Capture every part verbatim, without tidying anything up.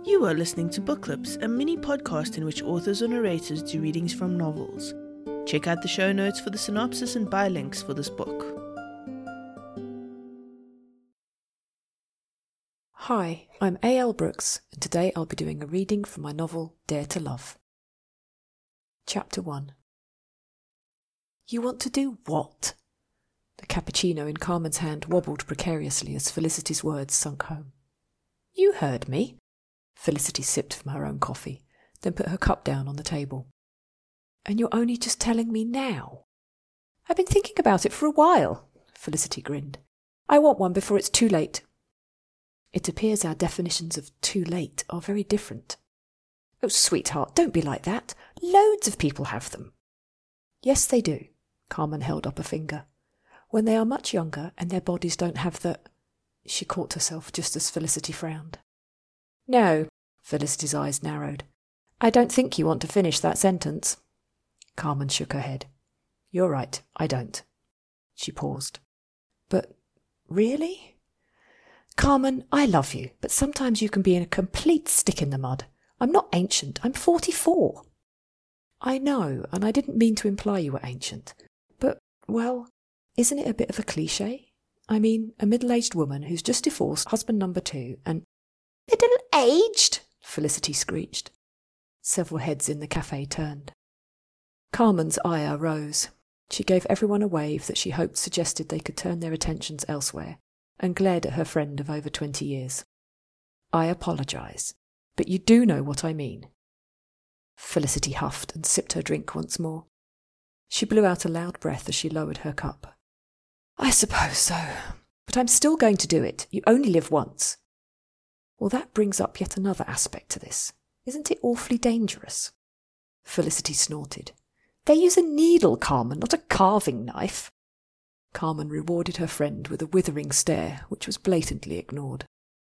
You are listening to Book Clips, a mini podcast in which authors or narrators do readings from novels. Check out the show notes for the synopsis and buy links for this book. Hi, I'm A L Brooks, and today I'll be doing a reading from my novel Dare to Love. Chapter one. You want to do what? The cappuccino in Carmen's hand wobbled precariously as Felicity's words sunk home. You heard me. Felicity sipped from her own coffee, then put her cup down on the table. And you're only just telling me now? I've been thinking about it for a while, Felicity grinned. I want one before it's too late. It appears our definitions of too late are very different. Oh, sweetheart, don't be like that. Loads of people have them. Yes, they do. Carmen held up a finger. When they are much younger and their bodies don't have the... She caught herself just as Felicity frowned. No, Felicity's eyes narrowed. I don't think you want to finish that sentence. Carmen shook her head. You're right, I don't. She paused. But really? Carmen, I love you, but sometimes you can be a complete stick in the mud. I'm not ancient, I'm forty-four. I know, and I didn't mean to imply you were ancient. But, well, isn't it a bit of a cliché? I mean, a middle-aged woman who's just divorced husband number two and... Middle-aged? Felicity screeched. Several heads in the cafe turned. Carmen's ire rose. She gave everyone a wave that she hoped suggested they could turn their attentions elsewhere, and glared at her friend of over twenty years. I apologise, but you do know what I mean. Felicity huffed and sipped her drink once more. She blew out a loud breath as she lowered her cup. I suppose so, but I'm still going to do it. You only live once. Well, that brings up yet another aspect to this. Isn't it awfully dangerous? Felicity snorted. They use a needle, Carmen, not a carving knife. Carmen rewarded her friend with a withering stare, which was blatantly ignored.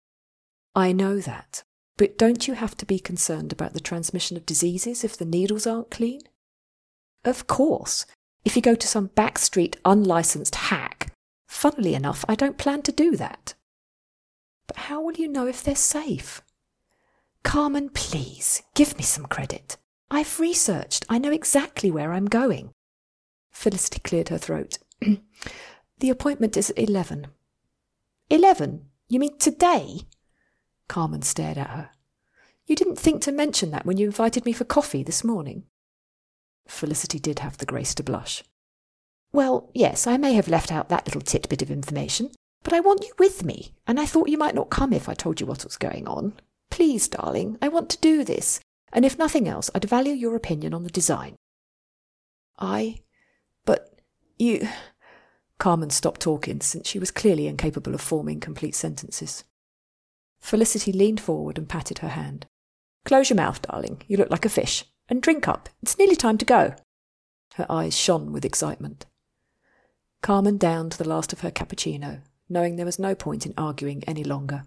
I know that, but don't you have to be concerned about the transmission of diseases if the needles aren't clean? Of course. If you go to some backstreet unlicensed hack. Funnily enough, I don't plan to do that. But how will you know if they're safe? Carmen, please, give me some credit. I've researched. I know exactly where I'm going. Felicity cleared her throat. The appointment is at eleven. Eleven? You mean today? Carmen stared at her. You didn't think to mention that when you invited me for coffee this morning? Felicity did have the grace to blush. Well, yes, I may have left out that little tidbit of information, but I want you with me, and I thought you might not come if I told you what was going on. Please, darling, I want to do this, and if nothing else, I'd value your opinion on the design. I... But you... Carmen stopped talking, since she was clearly incapable of forming complete sentences. Felicity leaned forward and patted her hand. Close your mouth, darling. You look like a fish. And drink up. It's nearly time to go. Her eyes shone with excitement. Carmen downed the last of her cappuccino, knowing there was no point in arguing any longer.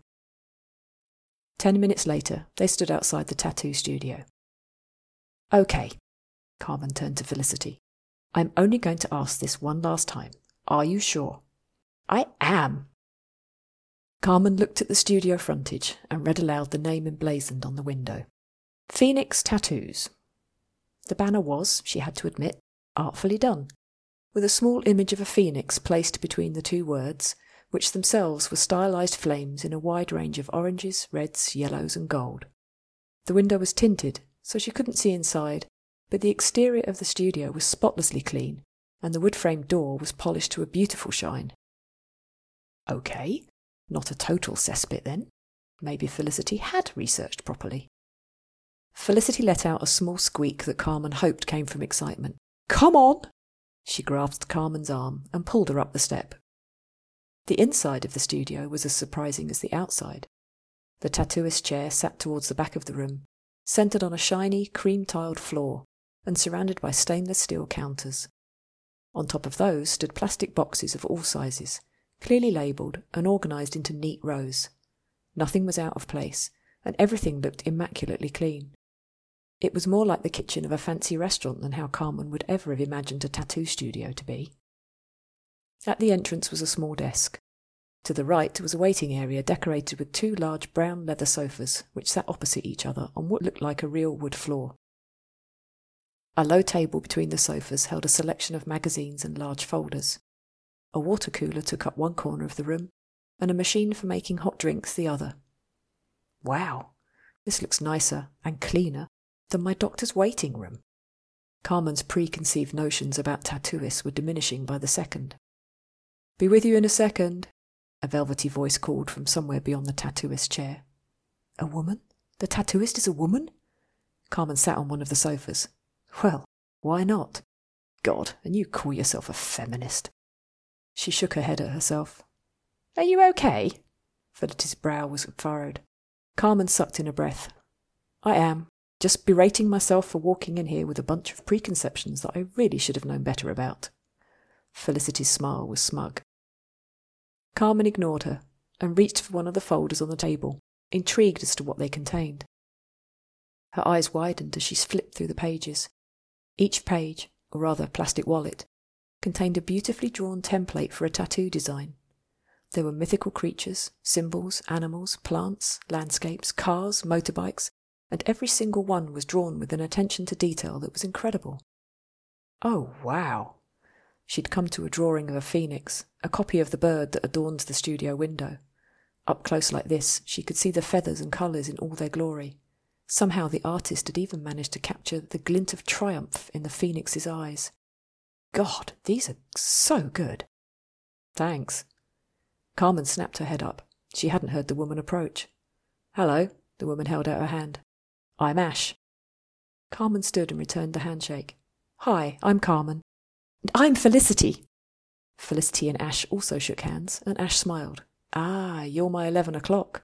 Ten minutes later, they stood outside the tattoo studio. Okay, Carmen turned to Felicity. I'm only going to ask this one last time. Are you sure? I am. Carmen looked at the studio frontage and read aloud the name emblazoned on the window. Phoenix Tattoos. The banner was, she had to admit, artfully done, with a small image of a phoenix placed between the two words, which themselves were stylized flames in a wide range of oranges, reds, yellows, and gold. The window was tinted, so she couldn't see inside, but the exterior of the studio was spotlessly clean, and the wood-framed door was polished to a beautiful shine. Okay, not a total cesspit then. Maybe Felicity had researched properly. Felicity let out a small squeak that Carmen hoped came from excitement. Come on! She grasped Carmen's arm and pulled her up the step. The inside of the studio was as surprising as the outside. The tattooist's chair sat towards the back of the room, centred on a shiny, cream-tiled floor, and surrounded by stainless steel counters. On top of those stood plastic boxes of all sizes, clearly labelled and organised into neat rows. Nothing was out of place, and everything looked immaculately clean. It was more like the kitchen of a fancy restaurant than how Carmen would ever have imagined a tattoo studio to be. At the entrance was a small desk. To the right was a waiting area decorated with two large brown leather sofas, which sat opposite each other on what looked like a real wood floor. A low table between the sofas held a selection of magazines and large folders. A water cooler took up one corner of the room, and a machine for making hot drinks the other. Wow, this looks nicer and cleaner than my doctor's waiting room. Carmen's preconceived notions about tattooists were diminishing by the second. "Be with you in a second," a velvety voice called from somewhere beyond the tattooist's chair. A woman? The tattooist is a woman? Carmen sat on one of the sofas. Well, why not? God, and you call yourself a feminist. She shook her head at herself. "Are you okay?" Felicity's brow was furrowed. Carmen sucked in a breath. "I am. Just berating myself for walking in here with a bunch of preconceptions that I really should have known better about." Felicity's smile was smug. Carmen ignored her and reached for one of the folders on the table, intrigued as to what they contained. Her eyes widened as she flipped through the pages. Each page, or rather plastic wallet, contained a beautifully drawn template for a tattoo design. There were mythical creatures, symbols, animals, plants, landscapes, cars, motorbikes, and every single one was drawn with an attention to detail that was incredible. Oh, wow! She'd come to a drawing of a phoenix, a copy of the bird that adorns the studio window. Up close like this, she could see the feathers and colours in all their glory. Somehow the artist had even managed to capture the glint of triumph in the phoenix's eyes. God, these are so good. Thanks. Carmen snapped her head up. She hadn't heard the woman approach. Hello, the woman held out her hand. I'm Ash. Carmen stood and returned the handshake. Hi, I'm Carmen. And I'm Felicity. Felicity and Ash also shook hands, and Ash smiled. Ah, you're my eleven o'clock.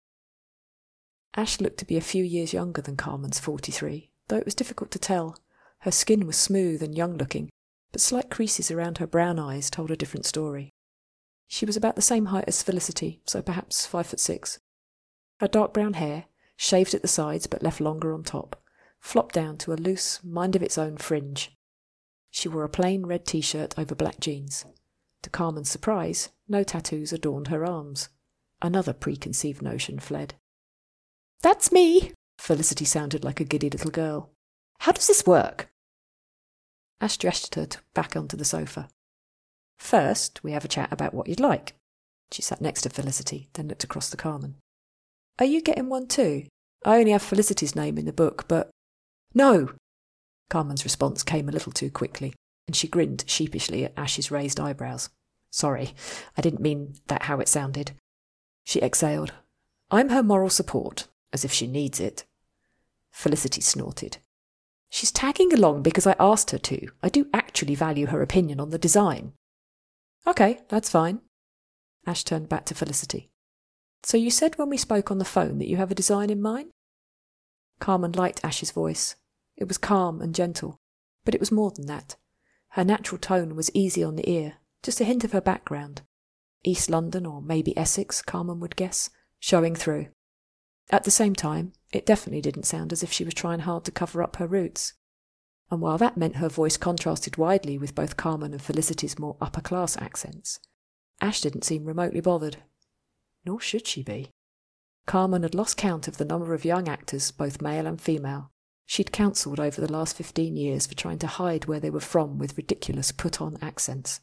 Ash looked to be a few years younger than Carmen's forty-three, though it was difficult to tell. Her skin was smooth and young-looking, but slight creases around her brown eyes told a different story. She was about the same height as Felicity, so perhaps five foot six. Her dark brown hair, shaved at the sides but left longer on top, flopped down to a loose, mind-of-its-own fringe. She wore a plain red t-shirt over black jeans. To Carmen's surprise, no tattoos adorned her arms. Another preconceived notion fled. That's me! Felicity sounded like a giddy little girl. How does this work? Ash gestured her back onto the sofa. First, we have a chat about what you'd like. She sat next to Felicity, then looked across to Carmen. Are you getting one too? I only have Felicity's name in the book, but... No! Carmen's response came a little too quickly, and she grinned sheepishly at Ash's raised eyebrows. Sorry, I didn't mean that how it sounded. She exhaled. I'm her moral support, as if she needs it. Felicity snorted. She's tagging along because I asked her to. I do actually value her opinion on the design. Okay, that's fine. Ash turned back to Felicity. So you said when we spoke on the phone that you have a design in mind? Carmen liked Ash's voice. It was calm and gentle, but it was more than that. Her natural tone was easy on the ear, just a hint of her background. East London, or maybe Essex, Carmen would guess, showing through. At the same time, it definitely didn't sound as if she was trying hard to cover up her roots. And while that meant her voice contrasted widely with both Carmen and Felicity's more upper-class accents, Ash didn't seem remotely bothered. Nor should she be. Carmen had lost count of the number of young actors, both male and female, she'd counselled over the last fifteen years for trying to hide where they were from with ridiculous put-on accents.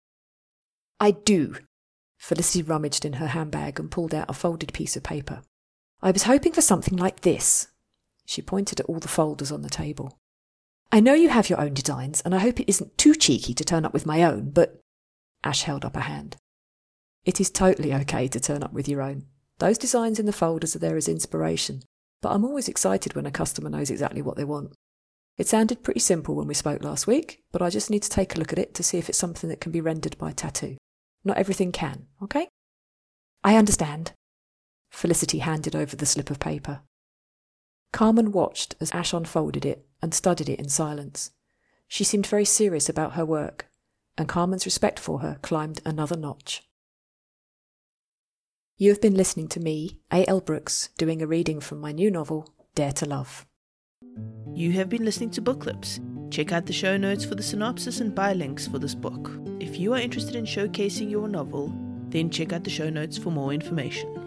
I do. Felicity rummaged in her handbag and pulled out a folded piece of paper. I was hoping for something like this. She pointed at all the folders on the table. I know you have your own designs, and I hope it isn't too cheeky to turn up with my own, but... Ash held up a hand. It is totally okay to turn up with your own. Those designs in the folders are there as inspiration, but I'm always excited when a customer knows exactly what they want. It sounded pretty simple when we spoke last week, but I just need to take a look at it to see if it's something that can be rendered by tattoo. Not everything can, okay? I understand. Felicity handed over the slip of paper. Carmen watched as Ash unfolded it and studied it in silence. She seemed very serious about her work, and Carmen's respect for her climbed another notch. You have been listening to me, A L Brooks, doing a reading from my new novel, Dare to Love. You have been listening to Book Clips. Check out the show notes for the synopsis and buy links for this book. If you are interested in showcasing your novel, Then check out the show notes for more information.